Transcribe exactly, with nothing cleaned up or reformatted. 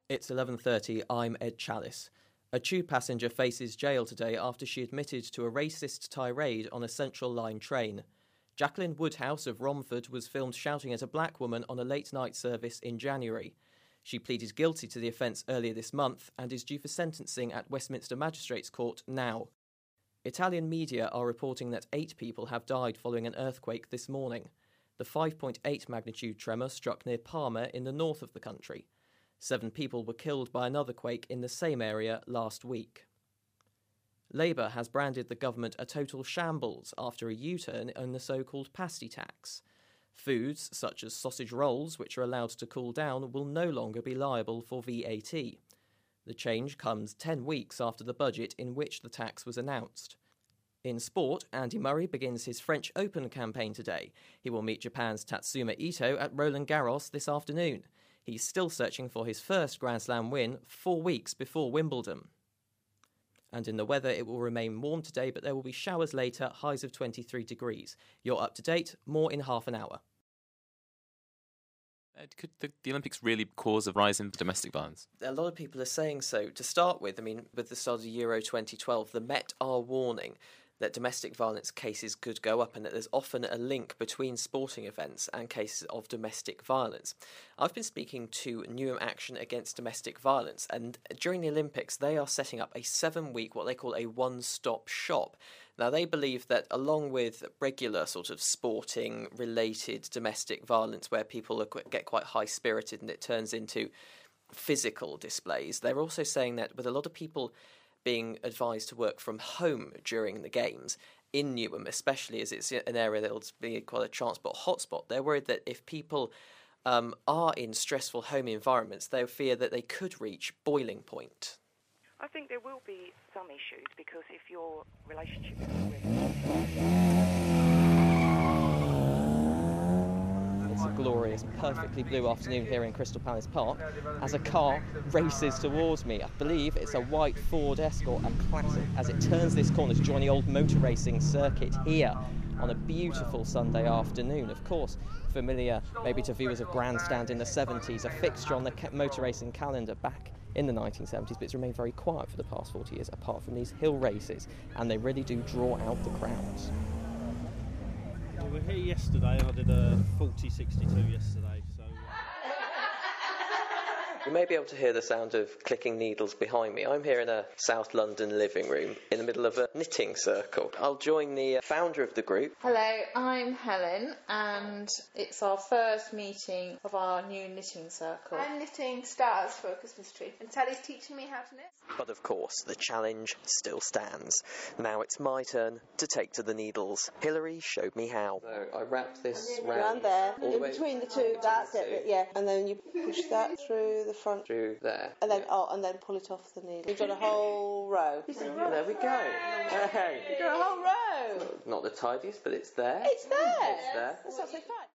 It's eleven thirty, I'm Ed Chalice. A tube passenger faces jail today after she admitted to a racist tirade on a Central Line train. Jacqueline Woodhouse of Romford was filmed shouting at a black woman on a late-night service in January. She pleaded guilty to the offence earlier this month and is due for sentencing at Westminster Magistrates Court now. Italian media are reporting that eight people have died following an earthquake this morning. The five point eight magnitude tremor struck near Parma in the north of the country. Seven people were killed by another quake in the same area last week. Labour has branded the government a total shambles after a U-turn on the so-called pasty tax. Foods such as sausage rolls, which are allowed to cool down, will no longer be liable for V A T. The change comes ten weeks after the budget in which the tax was announced. In sport, Andy Murray begins his French Open campaign today. He will meet Japan's Tatsuma Ito at Roland Garros this afternoon. He's still searching for his first Grand Slam win four weeks before Wimbledon. And in the weather, it will remain warm today, but there will be showers later, highs of twenty-three degrees. You're up to date, more in half an hour. Uh, could the, the Olympics really cause a rise in domestic violence? A lot of people are saying so. To start with, I mean, with the start of Euro twenty twelve, the Met are warning that domestic violence cases could go up and that there's often a link between sporting events and cases of domestic violence. I've been speaking to Newham Action Against Domestic Violence, and during the Olympics they are setting up a seven-week, what they call a one-stop shop. Now, they believe that along with regular sort of sporting-related domestic violence where people are, get quite high-spirited and it turns into physical displays, they're also saying that with a lot of people being advised to work from home during the games, in Newham especially, as it's an area that will be quite a transport hotspot, they're worried that if people um, are in stressful home environments, they fear that they could reach boiling point. I think there will be some issues because if your relationship is already... It's a glorious, perfectly blue afternoon here in Crystal Palace Park as a car races towards me. I believe it's a white Ford Escort, a classic, as it turns this corner to join the old motor racing circuit here on a beautiful Sunday afternoon. Of course, familiar maybe to viewers of Grandstand in the seventies, a fixture on the motor racing calendar back in the nineteen seventies, but it's remained very quiet for the past forty years, apart from these hill races, and they really do draw out the crowds. We were here yesterday. I did a forty sixty-two yesterday, so... You may be able to hear the sound of clicking needles behind me. I'm here in a South London living room in the middle of a knitting circle. I'll join the founder of the group. Hello, I'm Helen, and it's our first meeting of our new knitting circle. I'm knitting stars for a Christmas tree, and Sally's teaching me how to knit. But of course, the challenge still stands. Now it's my turn to take to the needles. Hilary showed me how. So I wrap this round, round there, all the in way between the two, that's the it, two. yeah. And then you push that through the front. Through there. And then, yeah. oh, and then pull it off the needle. You've got a whole row. There we go. Hey. You've got a whole row. Not the tidiest, but it's there. It's there. It's there. That's absolutely fine.